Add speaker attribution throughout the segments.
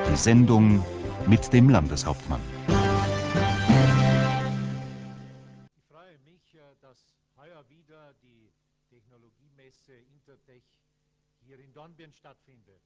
Speaker 1: Die Sendung mit dem Landeshauptmann.
Speaker 2: Ich freue mich, dass heuer wieder die Technologiemesse Intertech hier in Dornbirn stattfindet.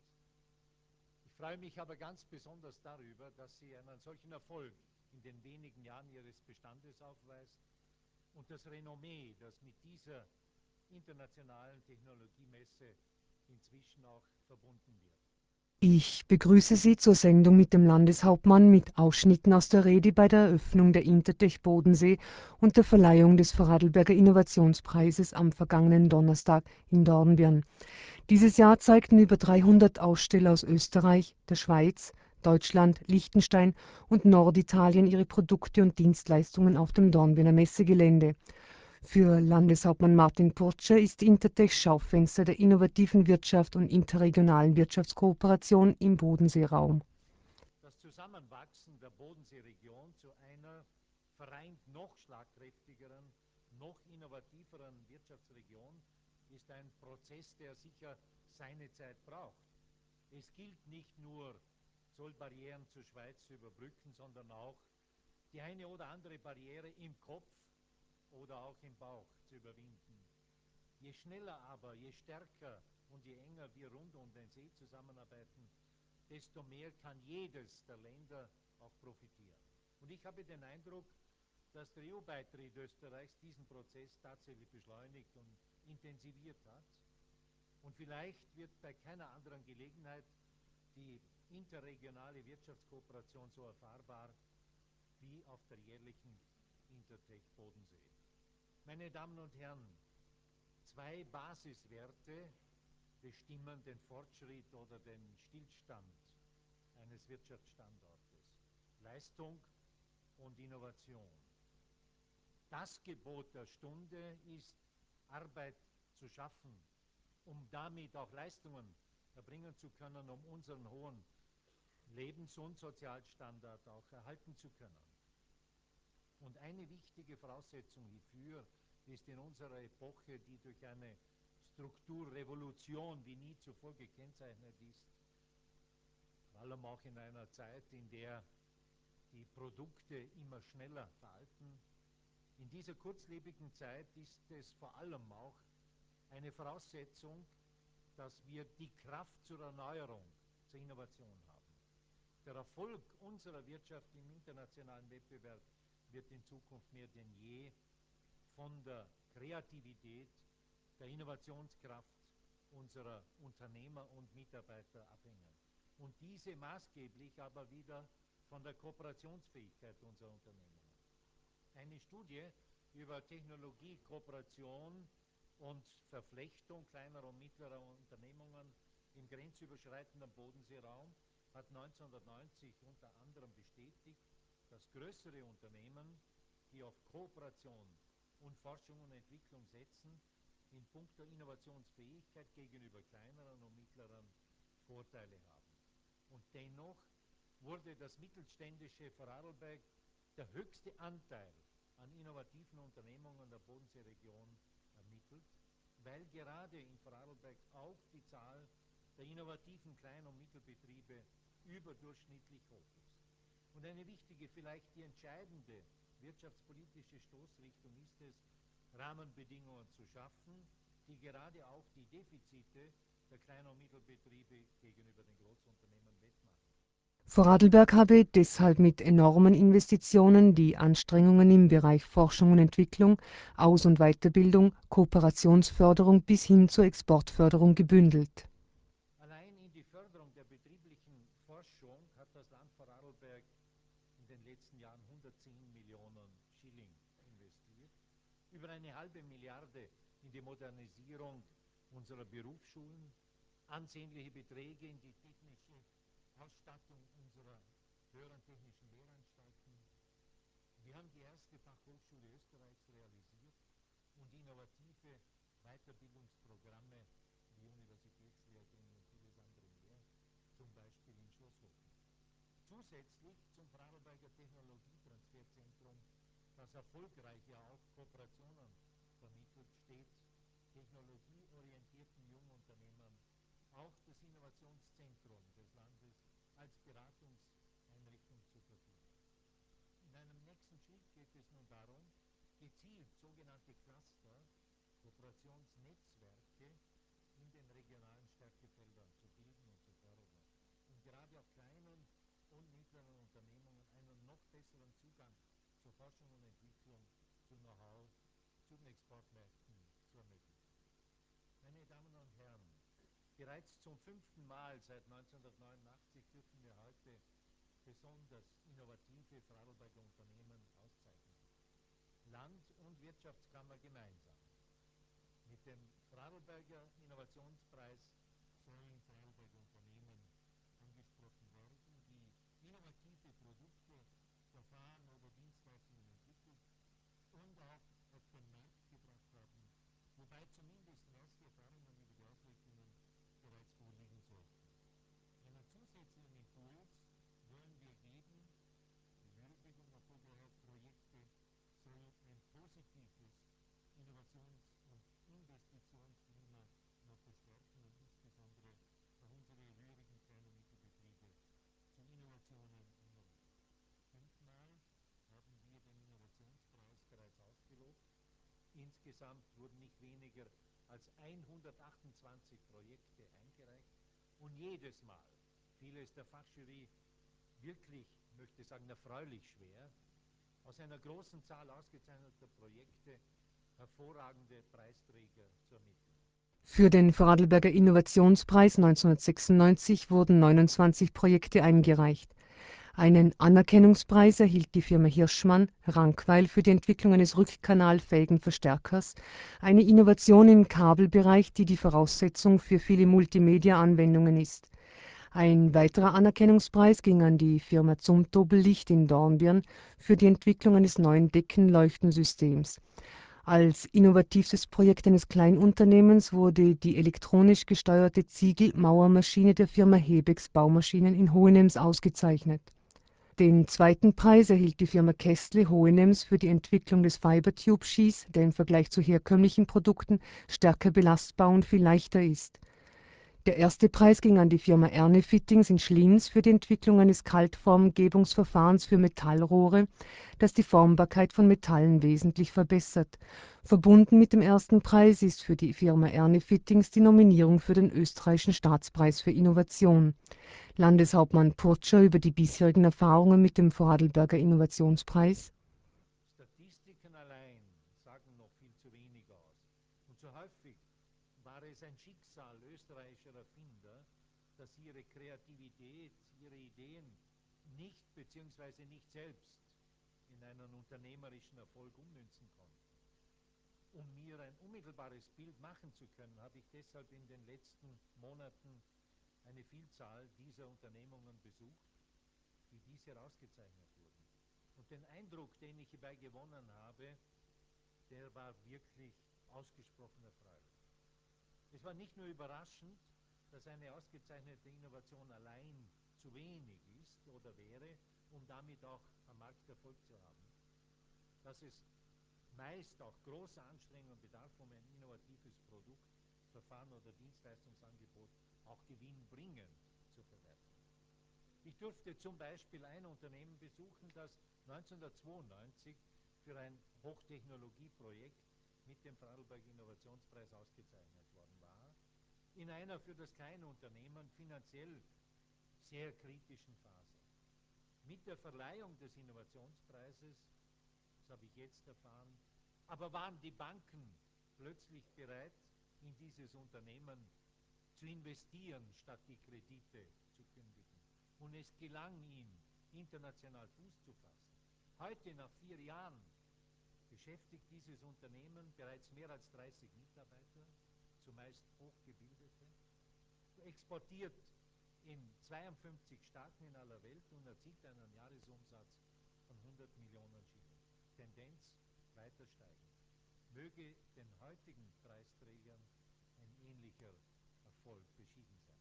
Speaker 2: Ich freue mich aber ganz besonders darüber, dass sie einen solchen Erfolg in den wenigen Jahren ihres Bestandes aufweist und das Renommee, das mit dieser internationalen Technologiemesse inzwischen auch verbunden wird.
Speaker 3: Ich begrüße Sie zur Sendung mit dem Landeshauptmann mit Ausschnitten aus der Rede bei der Eröffnung der Intertech Bodensee und der Verleihung des Vorarlberger Innovationspreises am vergangenen Donnerstag in Dornbirn. Dieses Jahr zeigten über 300 Aussteller aus Österreich, der Schweiz, Deutschland, Liechtenstein und Norditalien ihre Produkte und Dienstleistungen auf dem Dornbirner Messegelände. Für Landeshauptmann Martin Purtscher ist Intertech Schaufenster der innovativen Wirtschaft und interregionalen Wirtschaftskooperation im Bodenseeraum.
Speaker 2: Das Zusammenwachsen der Bodenseeregion zu einer vereint noch schlagkräftigeren, noch innovativeren Wirtschaftsregion ist ein Prozess, der sicher seine Zeit braucht. Es gilt nicht nur, Zollbarrieren zur Schweiz zu überbrücken, sondern auch die eine oder andere Barriere im Kopf oder auch im Bauch zu überwinden. Je schneller aber, je stärker und je enger wir rund um den See zusammenarbeiten, desto mehr kann jedes der Länder auch profitieren. Und ich habe den Eindruck, dass der EU-Beitritt Österreichs diesen Prozess tatsächlich beschleunigt und intensiviert hat. Und vielleicht wird bei keiner anderen Gelegenheit die interregionale Wirtschaftskooperation so erfahrbar wie auf der jährlichen Intertech Bodensee. Meine Damen und Herren, zwei Basiswerte bestimmen den Fortschritt oder den Stillstand eines Wirtschaftsstandortes: Leistung und Innovation. Das Gebot der Stunde ist, Arbeit zu schaffen, um damit auch Leistungen erbringen zu können, um unseren hohen Lebens- und Sozialstandard auch erhalten zu können. Und eine wichtige Voraussetzung hierfür ist in unserer Epoche, die durch eine Strukturrevolution wie nie zuvor gekennzeichnet ist, vor allem auch in einer Zeit, in der die Produkte immer schneller veralten. In dieser kurzlebigen Zeit ist es vor allem auch eine Voraussetzung, dass wir die Kraft zur Erneuerung, zur Innovation haben. Der Erfolg unserer Wirtschaft im internationalen Wettbewerb wird in Zukunft mehr denn je von der Kreativität, der Innovationskraft unserer Unternehmer und Mitarbeiter abhängen. Und diese maßgeblich aber wieder von der Kooperationsfähigkeit unserer Unternehmen. Eine Studie über Technologie, Kooperation und Verflechtung kleiner und mittlerer Unternehmungen im grenzüberschreitenden Bodenseeraum hat 1990 unter anderem bestätigt, dass größere Unternehmen, die auf Kooperation und Forschung und Entwicklung setzen, in puncto Innovationsfähigkeit gegenüber kleineren und mittleren Vorteile haben. Und dennoch wurde das mittelständische Vorarlberg der höchste Anteil an innovativen Unternehmungen der Bodenseeregion ermittelt, weil gerade in Vorarlberg auch die Zahl der innovativen Klein- und Mittelbetriebe überdurchschnittlich hoch ist. Und eine wichtige, vielleicht die entscheidende wirtschaftspolitische Stoßrichtung ist es, Rahmenbedingungen zu schaffen, die gerade auch die Defizite der Klein- und Mittelbetriebe gegenüber den Großunternehmen wettmachen.
Speaker 3: Vorarlberg habe deshalb mit enormen Investitionen die Anstrengungen im Bereich Forschung und Entwicklung, Aus- und Weiterbildung, Kooperationsförderung bis hin zur Exportförderung gebündelt.
Speaker 2: Allein in die Förderung der betrieblichen Forschung hat das Land Vorarlberg in den letzten Jahren 110 Millionen Schilling investiert, über eine halbe Milliarde in die Modernisierung unserer Berufsschulen, ansehnliche Beträge in die technische Ausstattung unserer höheren technischen Lehranstalten. Wir haben die erste Fachhochschule Österreichs realisiert und innovative Weiterbildungsprogramme wie Universitätslehrgänge und vieles andere mehr, zum Beispiel in Schoßhofen. Zusätzlich zum Vorarlberger Technologietransferzentrum, das erfolgreich ja auch Kooperationen vermittelt, steht technologieorientierten Jungunternehmern auch das Innovationszentrum des Landes als Beratungseinrichtung zur Verfügung. In einem nächsten Schritt geht es nun darum, gezielt sogenannte Cluster, Kooperationsnetzwerke in den regionalen Stärkefeldern zu bilden und zu fördern, um gerade auch kleinen und mittleren Unternehmungen einen noch besseren Zugang zur Forschung und Entwicklung, zu Know-how, zu den Exportmärkten zu ermöglichen. Meine Damen und Herren, bereits zum 5. Mal seit 1989 dürfen wir heute besonders innovative Vorarlberger Unternehmen auszeichnen. Land- und Wirtschaftskammer gemeinsam. Mit dem Vorarlberger Innovationspreis sollen Vorarlberger Unternehmen angesprochen werden, die innovative Produkte, Verfahren oder Dienstleistungen entwickelt und auch auf den Markt gebracht haben, wobei zumindest erste Erfahrungen über die Auswirkungen bereits vorliegen sollten. Einen zusätzlichen Impuls wollen wir geben. Die Würdigung erfolgreicher Projekte soll ein positives Innovations- und Investitionsklima noch verstärken und insbesondere auch unsere rührigen kleinen und Mittelbetriebe zu Innovationen anregen. 5-mal haben wir den Innovationspreis bereits ausgelobt. Insgesamt wurden nicht weniger als 128 Projekte eingereicht und jedes Mal fiel es der Fachjury wirklich, möchte ich sagen, erfreulich schwer, aus einer großen Zahl ausgezeichneter Projekte hervorragende Preisträger zu ermitteln.
Speaker 3: Für den Vorarlberger Innovationspreis 1996 wurden 29 Projekte eingereicht. Einen Anerkennungspreis erhielt die Firma Hirschmann-Rankweil für die Entwicklung eines rückkanalfähigen Verstärkers, eine Innovation im Kabelbereich, die die Voraussetzung für viele Multimedia-Anwendungen ist. Ein weiterer Anerkennungspreis ging an die Firma Zumtobel-Licht in Dornbirn für die Entwicklung eines neuen Deckenleuchtensystems. Als innovativstes Projekt eines Kleinunternehmens wurde die elektronisch gesteuerte Ziegelmauermaschine der Firma Hebex Baumaschinen in Hohenems ausgezeichnet. Den zweiten Preis erhielt die Firma Kästle Hohenems für die Entwicklung des Fibertube-Skis, der im Vergleich zu herkömmlichen Produkten stärker belastbar und viel leichter ist. Der erste Preis ging an die Firma Erne Fittings in Schlienz für die Entwicklung eines Kaltformgebungsverfahrens für Metallrohre, das die Formbarkeit von Metallen wesentlich verbessert. Verbunden mit dem ersten Preis ist für die Firma Erne Fittings die Nominierung für den österreichischen Staatspreis für Innovation. Landeshauptmann Purtscher über die bisherigen Erfahrungen mit dem Vorarlberger Innovationspreis.
Speaker 2: Statistiken allein sagen noch viel zu wenig aus. Und so häufig war es ein Schicksal österreichischer Erfinder, dass ihre Kreativität, ihre Ideen nicht bzw. nicht selbst in einen unternehmerischen Erfolg ummünzen konnten. Um mir ein unmittelbares Bild machen zu können, habe ich deshalb in den letzten Monaten eine Vielzahl dieser Unternehmungen besucht, die dies herausgezeichnet wurden. Und den Eindruck, den ich hierbei gewonnen habe, der war wirklich ausgesprochen erfreulich. Es war nicht nur überraschend, dass eine ausgezeichnete Innovation allein zu wenig ist oder wäre, um damit auch am Markt Erfolg zu haben, dass es meist auch großer Anstrengungen bedarf, um ein innovatives Produkt, Verfahren oder Dienstleistungsangebot auch gewinnbringend zu verwerten. Ich durfte zum Beispiel ein Unternehmen besuchen, das 1992 für ein Hochtechnologieprojekt mit dem Vorarlberger Innovationspreis ausgezeichnet worden war, in einer für das kleine Unternehmen finanziell sehr kritischen Phase. Mit der Verleihung des Innovationspreises, das habe ich jetzt erfahren, aber waren die Banken plötzlich bereit, in dieses Unternehmen zu investieren, statt die Kredite zu kündigen. Und es gelang ihm, international Fuß zu fassen. Heute, nach 4 Jahren, beschäftigt dieses Unternehmen bereits mehr als 30 Mitarbeiter, zumeist Hochgebildete, exportiert in 52 Staaten in aller Welt und erzielt einen Jahresumsatz von 100 Millionen Schilling. Tendenz weiter steigend. Möge den heutigen Preisträgern ein ähnlicher Erfolg beschieden sein.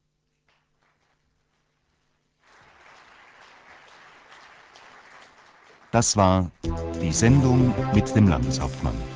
Speaker 1: Das war die Sendung mit dem Landeshauptmann.